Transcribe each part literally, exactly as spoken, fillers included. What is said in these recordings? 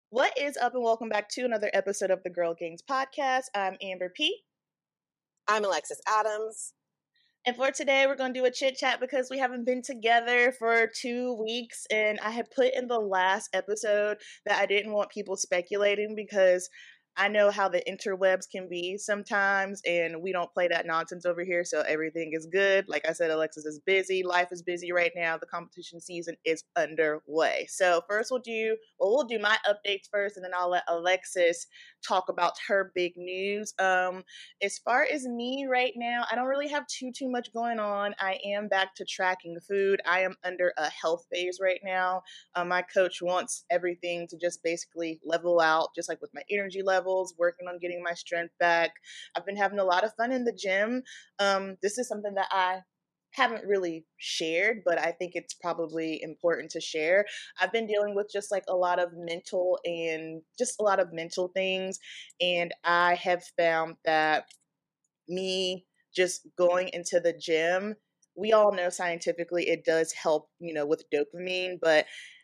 What is up, and welcome back to another episode of the Girl Gangs podcast. I'm Amber P. I'm Alexis Adams. And for today, we're going to do a chit chat because we haven't been together for two weeks. And I had put in the last episode that I didn't want people speculating because I know how the interwebs can be sometimes, and we don't play that nonsense over here, so everything is good. Like I said, Alexis is busy. Life is busy right now. The competition season is underway. So first we'll do, well, we'll do my updates first, and then I'll let Alexis talk about her big news. Um, as far as me right now, I don't really have too, too much going on. I am back to tracking food. I am under a health phase right now. Um, my coach wants everything to just basically level out, just like with my energy levels, working on getting my strength back. I've been having a lot of fun in the gym. Um, this is something that I haven't really shared, but I think it's probably important to share. I've been dealing with just like a lot of mental and just a lot of mental things. And I have found that me just going into the gym, we all know scientifically it does help, you know, with dopamine, but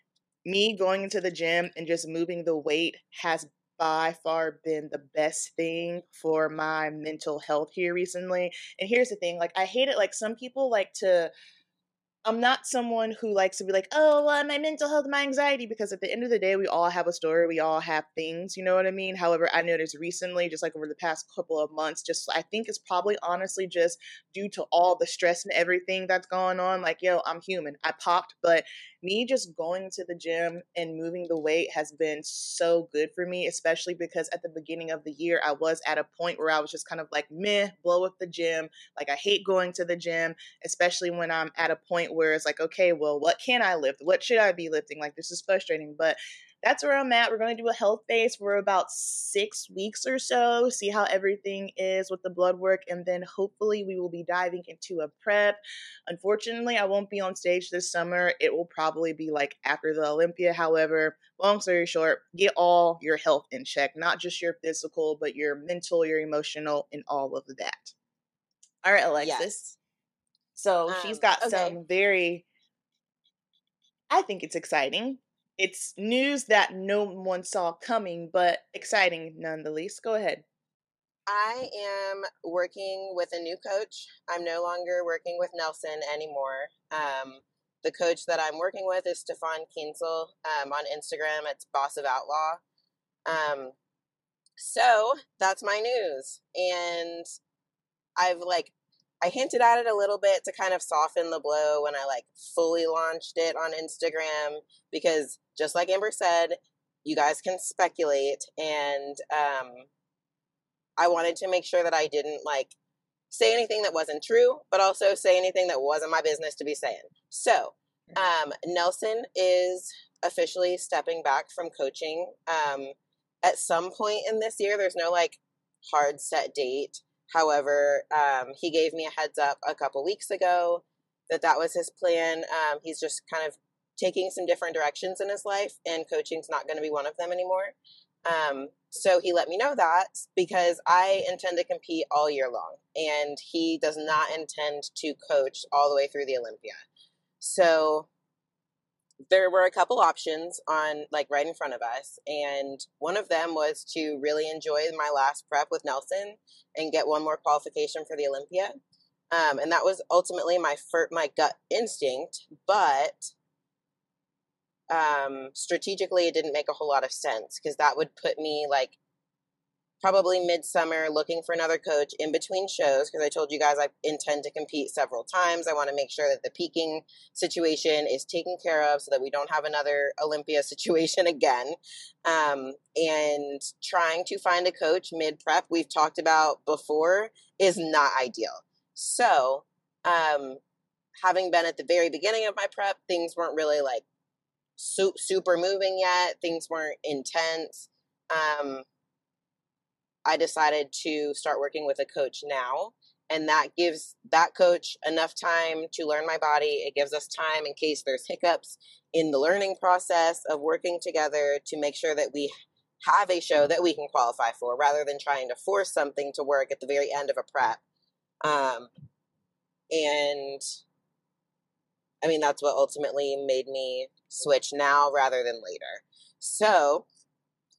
me going into the gym and just moving the weight has by far been the best thing for my mental health here recently. And here's the thing, like I hate it, like some people like to, I'm not someone who likes to be like, oh, uh, my mental health, my anxiety, because at the end of the day, we all have a story. We all have things, you know what I mean? However, I noticed recently, just like over the past couple of months, just I think it's probably honestly just due to all the stress and everything that's going on. Like, yo, I'm human. I popped, but me just going to the gym and moving the weight has been so good for me, especially because at the beginning of the year, I was at a point where I was just kind of like, meh, blow with the gym. Like, I hate going to the gym, especially when I'm at a point where it's like, okay, well, what can I lift? What should I be lifting? Like, this is frustrating, but that's where I'm at. We're going to do a health base for about six weeks or so, see how everything is with the blood work, and then hopefully we will be diving into a prep. Unfortunately, I won't be on stage this summer. It will probably be like after the Olympia. However, long story short, get all your health in check, not just your physical, but your mental, your emotional, and all of that. All right, Alexis. Yes. So Um, she's got okay. some very, I think it's exciting. It's news that no one saw coming, but exciting nonetheless. Go ahead. I am working with a new coach. I'm no longer working with Nelson anymore. Um, the coach that I'm working with is Stefan Kinsel. Um, on Instagram, it's Boss of Outlaw. Um, so that's my news. And I've like, I hinted at it a little bit to kind of soften the blow when I like fully launched it on Instagram because just like Amber said, you guys can speculate, and um, I wanted to make sure that I didn't like say anything that wasn't true, but also say anything that wasn't my business to be saying. So, um, Nelson is officially stepping back from coaching. Um, at some point in this year, there's no like hard set date. However, um, he gave me a heads up a couple weeks ago that that was his plan. Um, he's just kind of taking some different directions in his life, and coaching's not going to be one of them anymore. Um, so he let me know that because I intend to compete all year long, and he does not intend to coach all the way through the Olympia. So there were a couple options on like right in front of us, and one of them was to really enjoy my last prep with Nelson and get one more qualification for the Olympia. Um, and that was ultimately my fir- my gut instinct, but um, strategically it didn't make a whole lot of sense because that would put me like probably midsummer looking for another coach in between shows because I told you guys I intend to compete several times. I want to make sure that the peaking situation is taken care of so that we don't have another Olympia situation again. Um, and trying to find a coach mid-prep, we've talked about before, is not ideal. So um, having been at the very beginning of my prep, things weren't really like su- super moving yet. Things weren't intense. Um, I decided to start working with a coach now, and that gives that coach enough time to learn my body. It gives us time in case there's hiccups in the learning process of working together to make sure that we have a show that we can qualify for rather than trying to force something to work at the very end of a prep. Um, and I mean, that's what ultimately made me switch now rather than later. So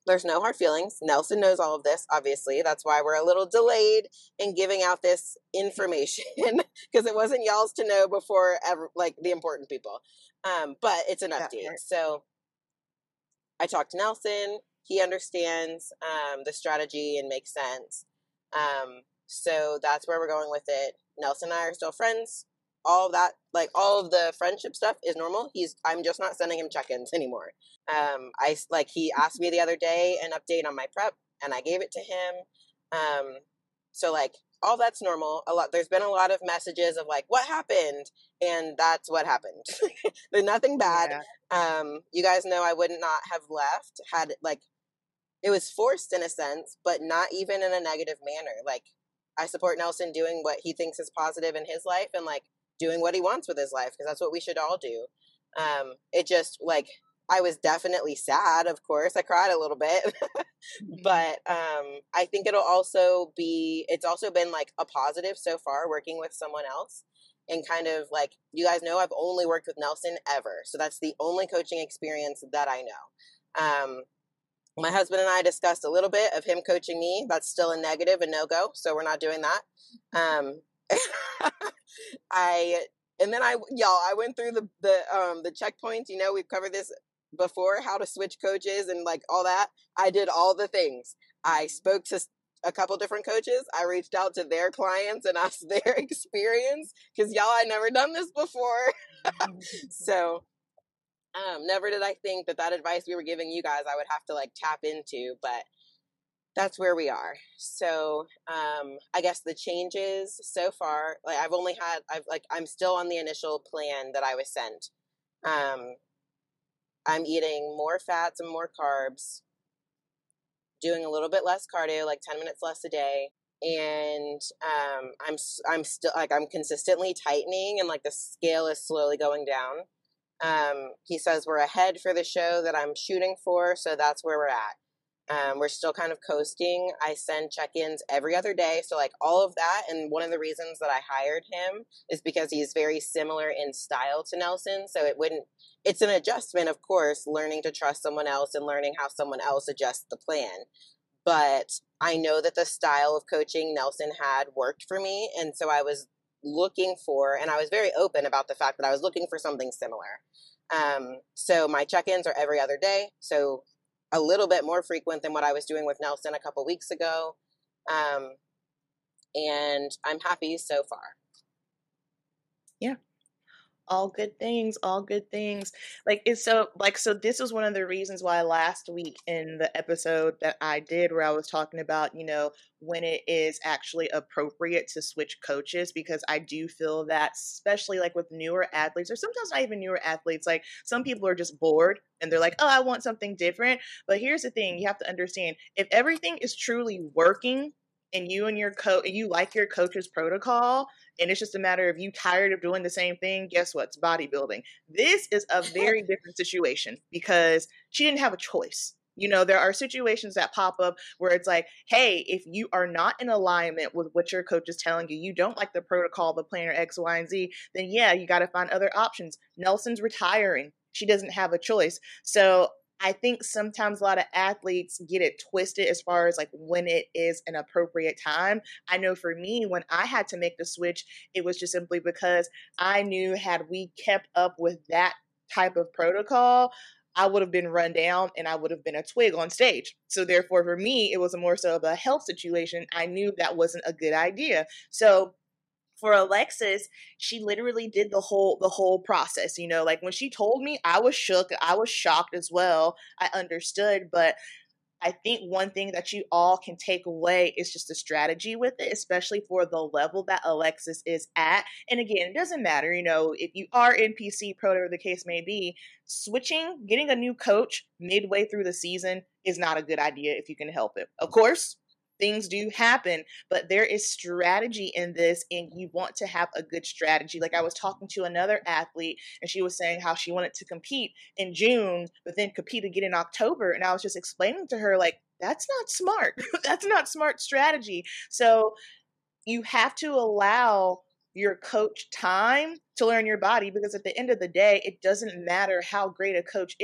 There's no hard feelings. Nelson knows all of this, obviously. That's why we're a little delayed in giving out this information because it wasn't y'all's to know before ever, like the important people. Um, but it's an update. So I talked to Nelson. He understands um, the strategy and makes sense. Um, so that's where we're going with it. Nelson and I are still friends. All of that, like all of the friendship stuff is normal. He's, I'm just not sending him check-ins anymore. Um, I like he asked me the other day an update on my prep, and I gave it to him. Um, so like all that's normal. A lot. There's been a lot of messages of like, what happened, and that's what happened. There's nothing bad. Yeah. Um, you guys know I would not have left had like it was forced in a sense, but not even in a negative manner. Like I support Nelson doing what he thinks is positive in his life and like doing what he wants with his life because that's what we should all do. Um, it just like I was definitely sad, of course. I cried a little bit, but um, I think it'll also be, it's also been like a positive so far working with someone else and kind of like, you guys know I've only worked with Nelson ever. So that's the only coaching experience that I know. Um, my husband and I discussed a little bit of him coaching me. That's still a negative, a no-go. So we're not doing that. Um, I, and then I, y'all, I went through the, the, um, the checkpoints, you know, we've covered this before, how to switch coaches and like all that. I did all the things. I spoke to a couple different coaches. I reached out to their clients and asked their experience because y'all, I never done this before. So, um, never did I think that that advice we were giving you guys, I would have to like tap into, but that's where we are. So, um, I guess the changes so far, like I've only had, I've like, I'm still on the initial plan that I was sent. Um, I'm eating more fats and more carbs, doing a little bit less cardio, like ten minutes less a day. And, um, I'm, I'm still like, I'm consistently tightening and like the scale is slowly going down. Um, he says we're ahead for the show that I'm shooting for. So that's where we're at. Um, we're still kind of coasting. I send check-ins every other day. So like all of that. And one of the reasons that I hired him is because he's very similar in style to Nelson. So it wouldn't, it's an adjustment, of course, learning to trust someone else and learning how someone else adjusts the plan. But I know that the style of coaching Nelson had worked for me. And so I was looking for, and I was very open about the fact that I was looking for something similar. Um, so my check-ins are every other day. So a little bit more frequent than what I was doing with Nelson a couple weeks ago. Um, and I'm happy so far. Yeah. All good things, all good things. Like it's so like so this was one of the reasons why last week in the episode that I did where I was talking about, you know, when it is actually appropriate to switch coaches, because I do feel that especially like with newer athletes or sometimes not even newer athletes, like some people are just bored and they're like, "Oh, I want something different." But here's the thing, you have to understand, if everything is truly working and you and your coach, you like your coach's protocol, and it's just a matter of you tired of doing the same thing, guess what? It's bodybuilding. This is a very different situation because she didn't have a choice. You know, there are situations that pop up where it's like, hey, if you are not in alignment with what your coach is telling you, you don't like the protocol, the planner X, Y, and Z, then yeah, you got to find other options. Nelson's retiring. She doesn't have a choice. So I think sometimes a lot of athletes get it twisted as far as like when it is an appropriate time. I know for me, when I had to make the switch, it was just simply because I knew had we kept up with that type of protocol, I would have been run down and I would have been a twig on stage. So therefore, for me, it was a more so of a health situation. I knew that wasn't a good idea. So for Alexis, she literally did the whole the whole process. You know, like when she told me, I was shook. I was shocked as well. I understood, but I think one thing that you all can take away is just the strategy with it, especially for the level that Alexis is at. And again, it doesn't matter, you know, if you are N P C, pro, whatever the case may be, switching, getting a new coach midway through the season is not a good idea if you can help it. Of course, things do happen, but there is strategy in this, and you want to have a good strategy. Like I was talking to another athlete, and she was saying how she wanted to compete in June, but then compete again in October. And I was just explaining to her, like, that's not smart. That's not smart strategy. So you have to allow your coach time to learn your body, because at the end of the day, it doesn't matter how great a coach is.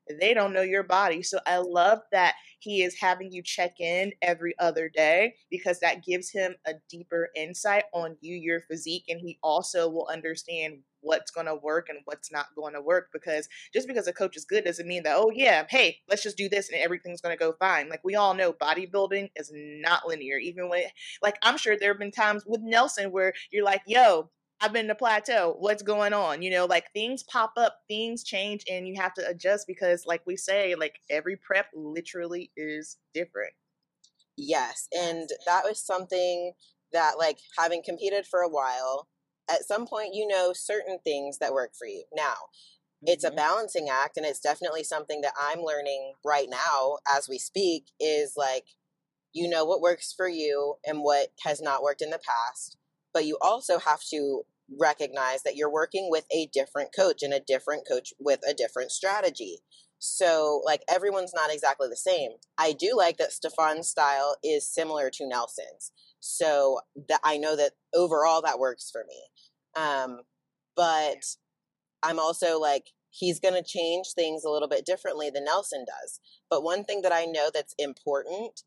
they don't know your body. So I love that he is having you check in every other day, because that gives him a deeper insight on you, your physique, and he also will understand what's going to work and what's not going to work. Because just because a coach is good doesn't mean that, oh yeah, hey, let's just do this and everything's going to go fine. Like, we all know bodybuilding is not linear. Even when, like, I'm sure there have been times with Nelson where you're like, yo, I've been to plateau. What's going on? You know, like, things pop up, things change, and you have to adjust because, like we say, like, every prep literally is different. Yes. And that was something that, like, having competed for a while, at some point, you know, certain things that work for you. Now, mm-hmm. it's a balancing act, and it's definitely something that I'm learning right now as we speak, is like, you know what works for you and what has not worked in the past, but you also have to recognize that you're working with a different coach and a different coach with a different strategy. So, like, everyone's not exactly the same. I do like that Stefan's style is similar to Nelson's. So that I know that overall that works for me. Um, but I'm also like, he's going to change things a little bit differently than Nelson does. But one thing that I know that's important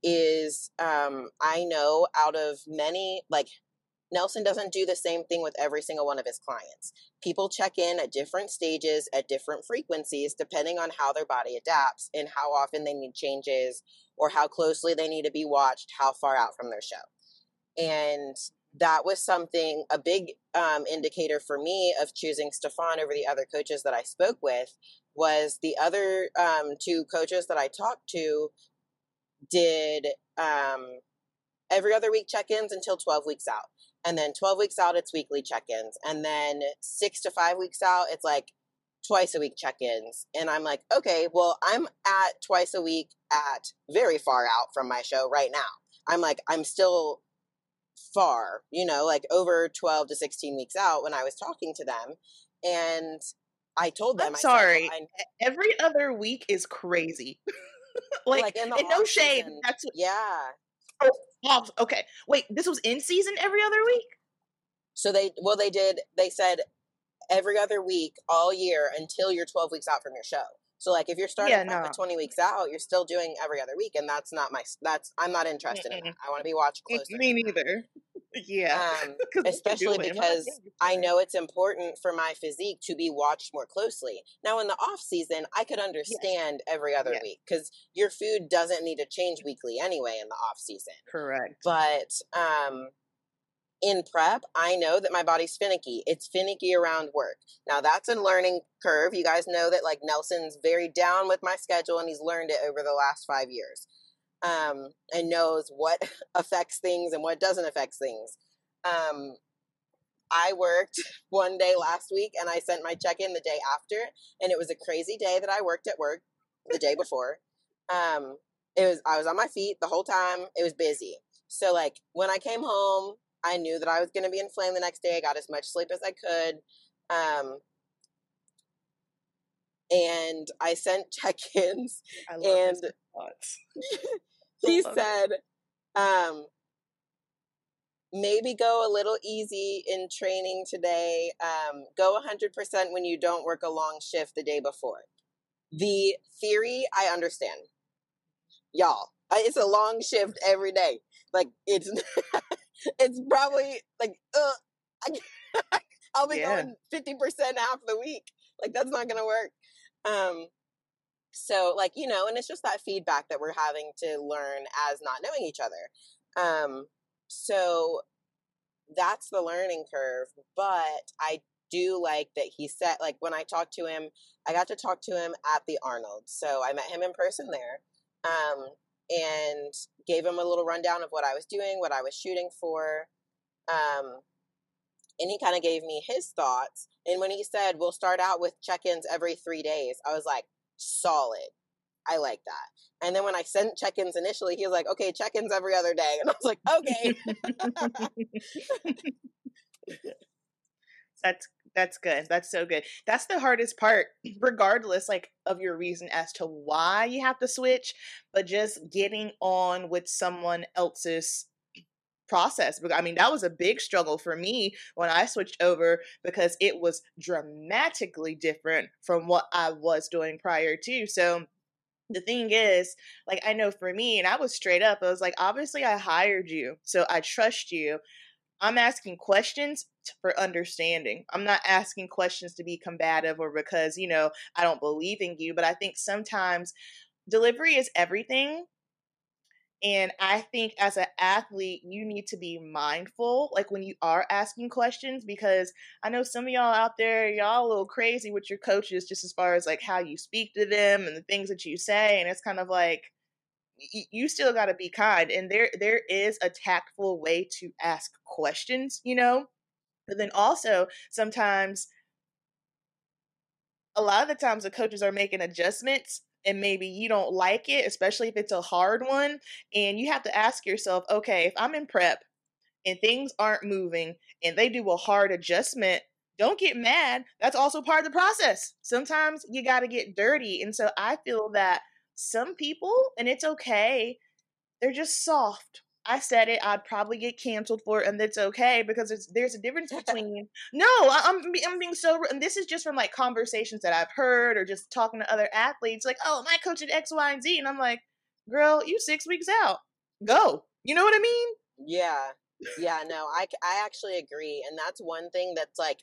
is um, I know out of many, like, Nelson doesn't do the same thing with every single one of his clients. People check in at different stages, at different frequencies, depending on how their body adapts and how often they need changes or how closely they need to be watched, how far out from their show. And that was something, a big um, indicator for me of choosing Stefan over the other coaches that I spoke with, was the other um, two coaches that I talked to did um, every other week check-ins until twelve weeks out. And then twelve weeks out, it's weekly check-ins. And then six to five weeks out, it's like twice a week check-ins. And I'm like, okay, well, I'm at twice a week at very far out from my show right now. I'm like, I'm still far, you know, like over twelve to sixteen weeks out when I was talking to them. And I told them, I'm I sorry, said, well, every other week is crazy. like, like in the and no shade. season, That's what, yeah. Oh, off. Okay. Wait, this was in season every other week? So they, well, they did, they said every other week all year until you're twelve weeks out from your show. So, like, if you're starting yeah, no. at twenty weeks out, you're still doing every other week. And that's not my, that's, I'm not interested Mm-mm. in that. I want to be watched closer. Me neither. Yeah. Um, especially because I know it's important for my physique to be watched more closely. Now, in the off season, I could understand yes. every other yes. week, because your food doesn't need to change weekly anyway in the off season. Correct. But um, in prep, I know that my body's finicky. It's finicky around work. Now, that's a learning curve. You guys know that, like, Nelson's very down with my schedule, and he's learned it over the last five years. Um, and knows what affects things and what doesn't affect things. Um, I worked one day last week, and I sent my check-in the day after, and it was a crazy day that I worked at work the day before. Um, it was, I was on my feet the whole time. It was busy. So, like, when I came home, I knew that I was going to be inflamed the next day. I got as much sleep as I could. Um, and I sent check-ins, I love and he said, um, maybe go a little easy in training today. Um, go one hundred percent when you don't work a long shift the day before. The theory, I understand. Y'all, it's a long shift every day. Like, it's it's probably, like, uh, I, I'll be yeah. going fifty percent half the week. Like, that's not going to work. Um, So, like, you know, and it's just that feedback that we're having to learn as not knowing each other. Um, so that's the learning curve. But I do like that he said, like, when I talked to him, I got to talk to him at the Arnold. So I met him in person there, um, and gave him a little rundown of what I was doing, what I was shooting for. Um, and he kind of gave me his thoughts. And when he said, we'll start out with check-ins every three days, I was like, solid. I like that. And then when I sent check-ins initially, he was like, okay, check-ins every other day. And I was like, okay. That's that's good. That's so good. That's the hardest part, regardless, like, of your reason as to why you have to switch, but just getting on with someone else's process. But I mean, that was a big struggle for me when I switched over because it was dramatically different from what I was doing prior to. So the thing is, like, I know for me, and I was straight up, I was like, obviously, I hired you, so I trust you. I'm asking questions t- for understanding. I'm not asking questions to be combative or because, you know, I don't believe in you. But I think sometimes delivery is everything. And I think as an athlete, you need to be mindful, like when you are asking questions, because I know some of y'all out there, y'all a little crazy with your coaches, just as far as like how you speak to them and the things that you say. And it's kind of like, y- you still got to be kind. And there, there is a tactful way to ask questions, you know? But then also sometimes, a lot of the times the coaches are making adjustments and maybe you don't like it, especially if it's a hard one. And you have to ask yourself, okay, if I'm in prep and things aren't moving and they do a hard adjustment, don't get mad. That's also part of the process. Sometimes you got to get dirty. And so I feel that some people, and it's okay, they're just soft. I said it. I'd probably get canceled for it, and that's okay because it's, there's a difference between. No, I, I'm be- I'm being so, and this is just from like conversations that I've heard or just talking to other athletes. Like, oh, my coach at X, Y, and Z, and I'm like, girl, you six weeks out. Go. You know what I mean? Yeah. Yeah, no, I, I actually agree. And that's one thing that's like,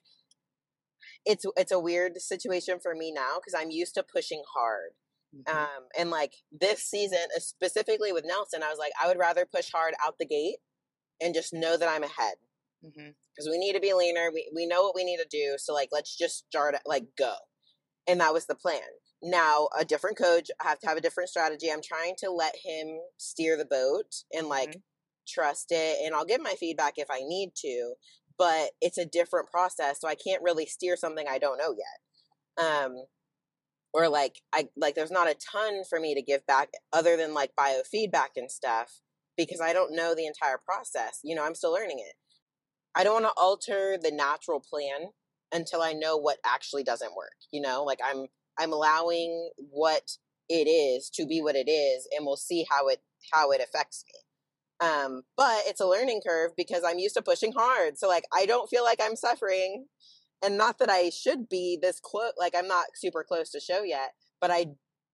it's, it's a weird situation for me now because I'm used to pushing hard. Mm-hmm. Um, and like this season, uh, specifically with Nelson, I was like, I would rather push hard out the gate and just know that I'm ahead because mm-hmm. we need to be leaner. We, we know what we need to do. So like, let's just start, like go. And that was the plan. Now a different coach, I have to have a different strategy. I'm trying to let him steer the boat and like mm-hmm. trust it. And I'll give my feedback if I need to, but it's a different process. So I can't really steer something I don't know yet. Um, or like, I, like there's not a ton for me to give back other than like biofeedback and stuff because I don't know the entire process. You know, I'm still learning it. I don't want to alter the natural plan until I know what actually doesn't work. You know, like I'm, I'm allowing what it is to be what it is, and we'll see how it, how it affects me. Um, but it's a learning curve because I'm used to pushing hard. So like, I don't feel like I'm suffering, and not that I should be this close, like I'm not super close to show yet, but I,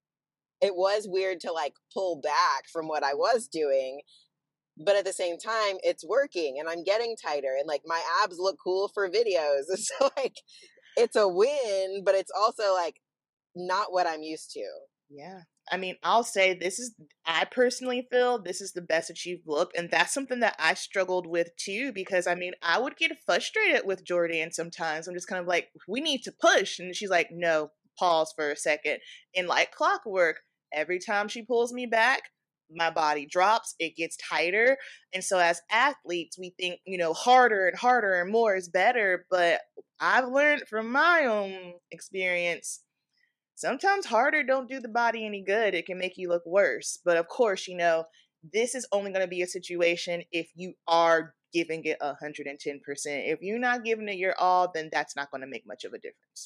it was weird to like pull back from what I was doing. But at the same time, it's working and I'm getting tighter and like my abs look cool for videos. It's like, it's a win, but it's also like not what I'm used to. Yeah. I mean, I'll say this is, I personally feel this is the best that you've looked. And that's something that I struggled with too, because I mean, I would get frustrated with Jordan sometimes. I'm just kind of like, we need to push. And she's like, no, pause for a second. And like clockwork, every time she pulls me back, my body drops, it gets tighter. And so as athletes, we think, you know, harder and harder and more is better. But I've learned from my own experience, sometimes harder don't do the body any good. It can make you look worse. But of course, you know, this is only going to be a situation if you are giving it one hundred ten percent. If you're not giving it your all, then that's not going to make much of a difference.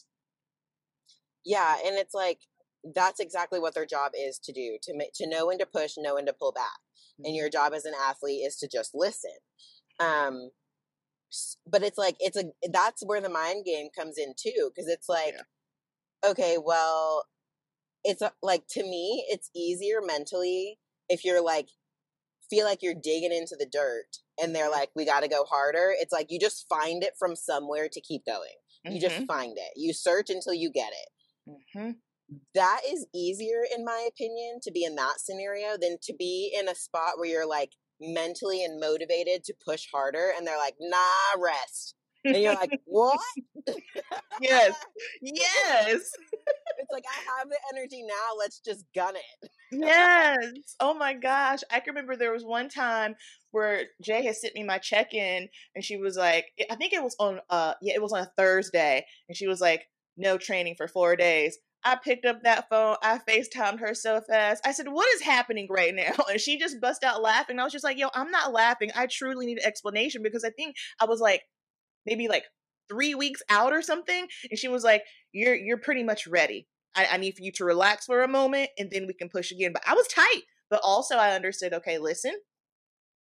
Yeah, and it's like, that's exactly what their job is to do, to make, to know when to push, know when to pull back. Mm-hmm. And your job as an athlete is to just listen. Um, but it's like, it's a, that's where the mind game comes in too. Cause it's like, yeah. Okay, well, it's a, like, to me, it's easier mentally if you're like, feel like you're digging into the dirt and they're like, we got to go harder. It's like, you just find it from somewhere to keep going. Mm-hmm. You just find it. You search until you get it. Mm-hmm. That is easier, in my opinion, to be in that scenario than to be in a spot where you're like mentally and motivated to push harder and they're like, nah, rest. And you're like, what? Yes. Yes. It's like, I have the energy now. Let's just gun it. Yes. Oh my gosh. I can remember there was one time where Jay had sent me my check-in and she was like, I think it was on, uh, yeah, it was on a Thursday. And she was like, no training for four days. I picked up that phone. I FaceTimed her so fast. I said, what is happening right now? And she just bust out laughing. I was just like, yo, I'm not laughing. I truly need an explanation because I think I was like, maybe like three weeks out or something. And she was like, you're, you're pretty much ready. I, I need for you to relax for a moment and then we can push again. But I was tight. But also I understood, okay, listen,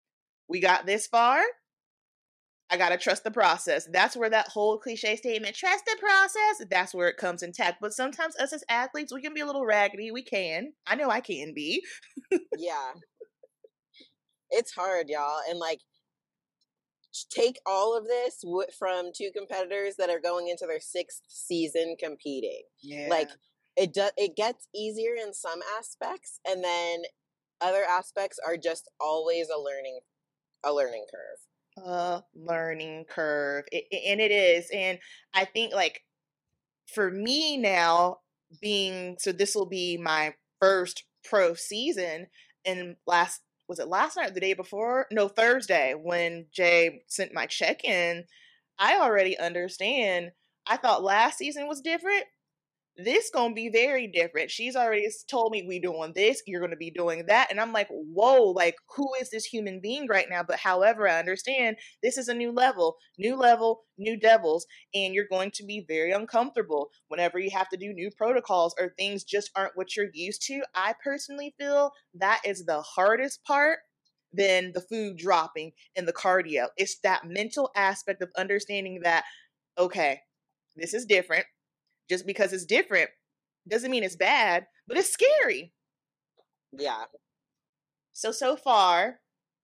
we got this far. I gotta trust the process. That's where that whole cliche statement, trust the process, that's where it comes intact. But sometimes us as athletes, we can be a little raggedy. We can. I know I can be. Yeah. It's hard, y'all. And like, take all of this w- from two competitors that are going into their sixth season competing. Yeah. Like, it does, it gets easier in some aspects, and then other aspects are just always a learning, a learning curve. A learning curve. It, it- and it is. And I think, like, for me now, being, so this will be my first pro season, and last, was it last night or the day before? No, Thursday, when Jay sent my check-in, I already understand. I thought last season was different. This gonna be very different. She's already told me we doing this, you're gonna be doing that. And I'm like, whoa, like, who is this human being right now? But however, I understand this is a new level, new level, new devils, and you're going to be very uncomfortable whenever you have to do new protocols or things just aren't what you're used to. I personally feel that is the hardest part than the food dropping and the cardio. It's that mental aspect of understanding that, okay, this is different. Just because it's different doesn't mean it's bad, but it's scary. Yeah. So, so far,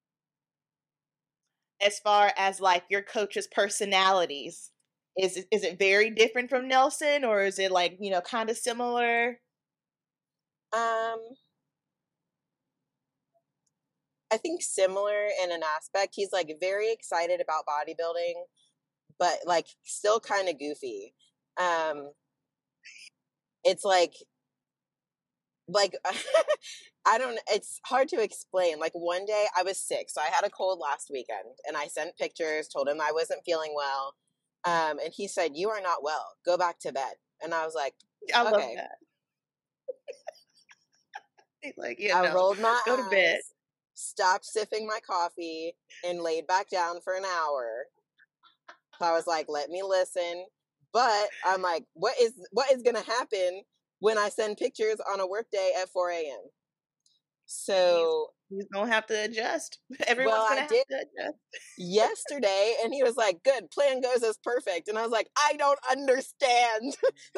as far as like your coach's personalities, is it, is it very different from Nelson, or is it like, you know, kind of similar? Um, I think similar in an aspect. He's like very excited about bodybuilding, but like still kind of goofy. Um, it's like, like I don't, it's hard to explain. Like one day I was sick, so I had a cold last weekend, and I sent pictures, told him I wasn't feeling well, um, and he said, "You are not well. Go back to bed." And I was like, I love "Okay." that. He's like, yeah, I no, rolled my go to bed. eyes, stopped sipping my coffee, and laid back down for an hour. So I was like, "Let me listen." But I'm like, "What is what is going to happen when I send pictures on a work day at four a.m.?" So He's, he's gonna have to adjust. Everyone's well, gonna I have did to adjust. yesterday, and he was like, "Good, plan goes as perfect." And I was like, "I don't understand."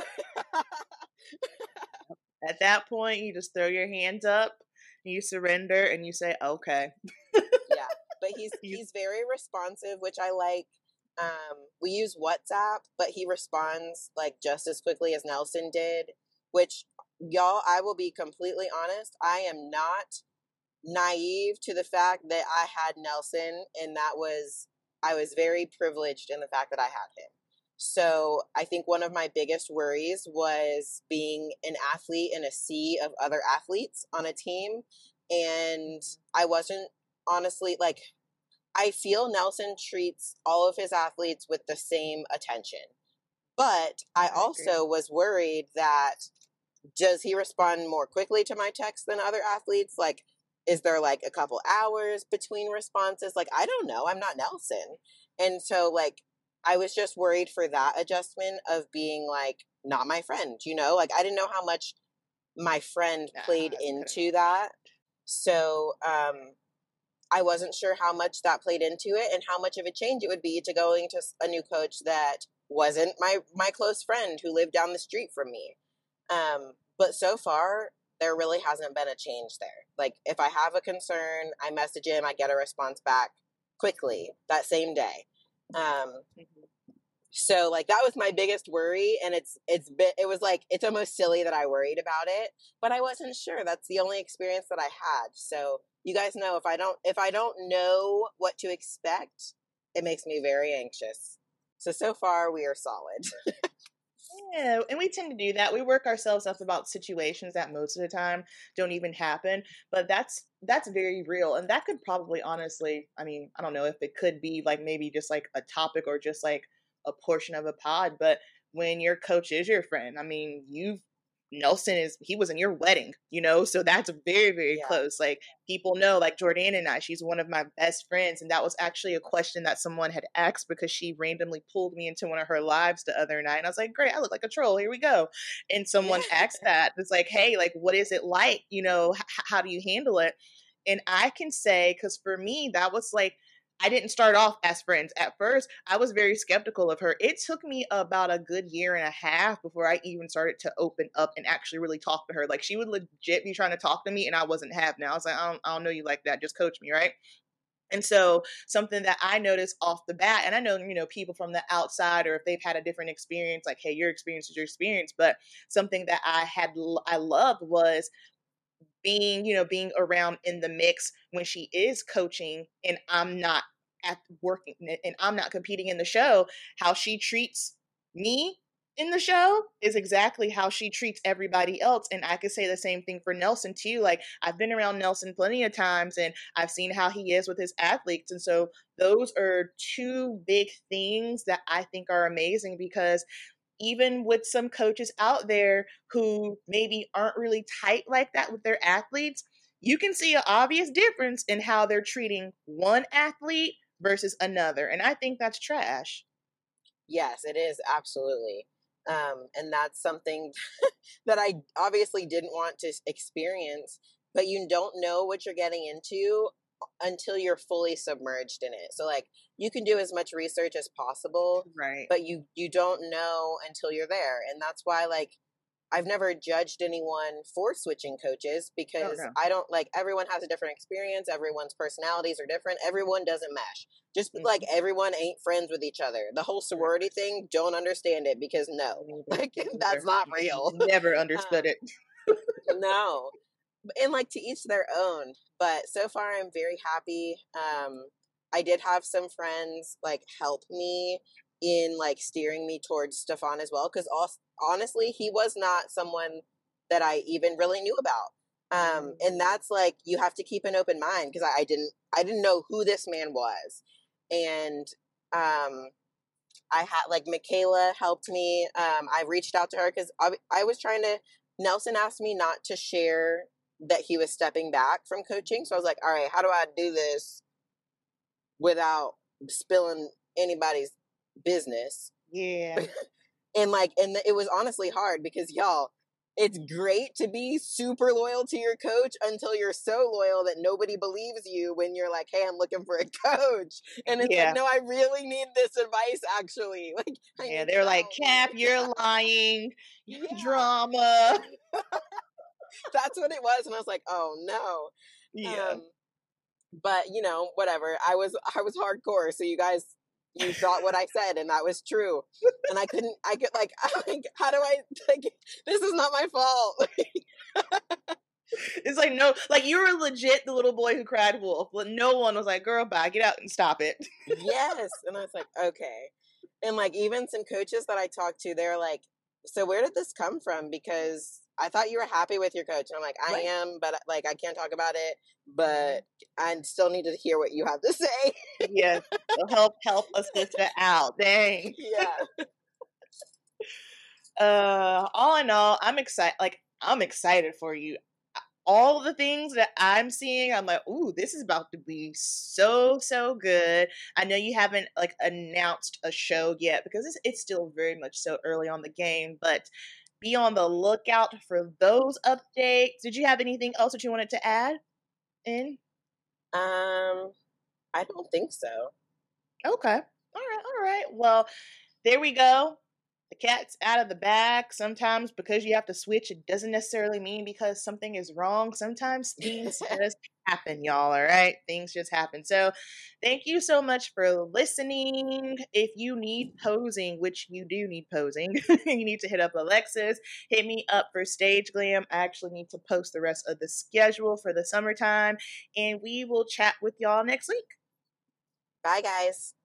At that point, you just throw your hands up, you surrender, and you say, okay. Yeah, but he's he's very responsive, which I like. Um, we use WhatsApp, but he responds like just as quickly as Nelson did, which, y'all, I will be completely honest, I am not naive to the fact that I had Nelson, and that was, I was very privileged in the fact that I had him. So I think one of my biggest worries was being an athlete in a sea of other athletes on a team, and I wasn't, honestly, like, I feel Nelson treats all of his athletes with the same attention. But I also was worried that, does he respond more quickly to my texts than other athletes? Like, is there like a couple hours between responses? Like, I don't know. I'm not Nelson. And so, like, I was just worried for that adjustment of being like, not my friend, you know? Like, I didn't know how much my friend played Yeah, into that. So, um, I wasn't sure how much that played into it and how much of a change it would be to going to a new coach that wasn't my my close friend who lived down the street from me. Um, but so far, there really hasn't been a change there. Like, if I have a concern, I message him, I get a response back quickly that same day. Um, so like that was my biggest worry, and it's it's been, it was like, it's almost silly that I worried about it, but I wasn't sure. That's the only experience that I had. So you guys know, if I don't if I don't know what to expect, it makes me very anxious. So so far we are solid. Yeah, and we tend to do that. We work ourselves up about situations that most of the time don't even happen, but that's that's very real, and that could probably, honestly, I mean, I don't know if it could be like maybe just like a topic or just like a portion of a pod, but when your coach is your friend, I mean, you've Nelson is he was in your wedding, you know, so that's very, very Yeah. close. Like, people know, like Jordan and I, she's one of my best friends, and that was actually a question that someone had asked because she randomly pulled me into one of her lives the other night, and I was like, great, I look like a troll, here we go. And someone asked that, it's like, hey, like, what is it like, you know, h- how do you handle it? And I can say, because for me, that was like, I didn't start off as friends. At first, I was very skeptical of her. It took me about a good year and a half before I even started to open up and actually really talk to her. Like, she would legit be trying to talk to me, and I wasn't having it. I was like, I don't, I don't know you like that. Just coach me, right? And so something that I noticed off the bat, and I know, you know, people from the outside, or if they've had a different experience, like, hey, your experience is your experience. But something that I had, I loved was being, you know, being around in the mix when she is coaching and I'm not at working and I'm not competing in the show. How she treats me in the show is exactly how she treats everybody else. And I could say the same thing for Nelson too. Like, I've been around Nelson plenty of times and I've seen how he is with his athletes. And so those are two big things that I think are amazing, because even with some coaches out there who maybe aren't really tight like that with their athletes, you can see an obvious difference in how they're treating one athlete versus another. And I think that's trash. Yes, it is, absolutely. Um, and that's something that I obviously didn't want to experience, but you don't know what you're getting into until you're fully submerged in it. So like, you can do as much research as possible, right? But you you don't know until you're there. And that's why, like, I've never judged anyone for switching coaches, because oh, no. I don't, like, everyone has a different experience. Everyone's personalities are different. Everyone doesn't mesh. Just mm-hmm. like everyone ain't friends with each other. The whole sorority thing, don't understand it, because no, like, that's not real. Never understood um, it. No. And like, to each their own. But so far I'm very happy. Um, I did have some friends like help me in like steering me towards Stefan as well, because honestly, he was not someone that I even really knew about. Um, and that's like, you have to keep an open mind, because I, I didn't I didn't know who this man was. And um, I had like Michaela helped me. Um, I reached out to her because I, I was trying to. Nelson asked me not to share that he was stepping back from coaching, so I was like, all right, how do I do this without spilling anybody's business? Yeah. And like, and it was honestly hard, because y'all, it's great to be super loyal to your coach until you're so loyal that nobody believes you when you're like, hey, I'm looking for a coach. And it's yeah. like, no, I really need this advice, actually. Like, I yeah, they're like, Cap, me. you're lying. Yeah. Drama. That's what it was. And I was like, oh no. Yeah. Um, but you know, whatever. I was, I was hardcore. So you guys, you thought what I said, and that was true. And I couldn't, I could like, like, how do I, like, this is not my fault. It's like, no, like, you were legit the little boy who cried wolf, but no one was like, girl, bye, get out and stop it. Yes. And I was like, okay. And like, even some coaches that I talked to, they're like, so where did this come from? Because I thought you were happy with your coach. And I'm like, I right. am, but like, I can't talk about it, but I still need to hear what you have to say. Yes. So help, help a sister out. Dang. Yeah. uh, all in all, I'm excited. Like, I'm excited for you. All the things that I'm seeing, I'm like, ooh, this is about to be so, so good. I know you haven't like announced a show yet, because it's, it's still very much so early on the game, but be on the lookout for those updates. Did you have anything else that you wanted to add in? Um, I don't think so. Okay. All right. All right. Well, there we go. The cat's out of the bag. Sometimes because you have to switch, it doesn't necessarily mean because something is wrong. Sometimes things just happen, y'all, all right? Things just happen. So thank you so much for listening. If you need posing, which you do need posing, you need to hit up Alexis. Hit me up for Stage Glam. I actually need to post the rest of the schedule for the summertime, and we will chat with y'all next week. Bye, guys.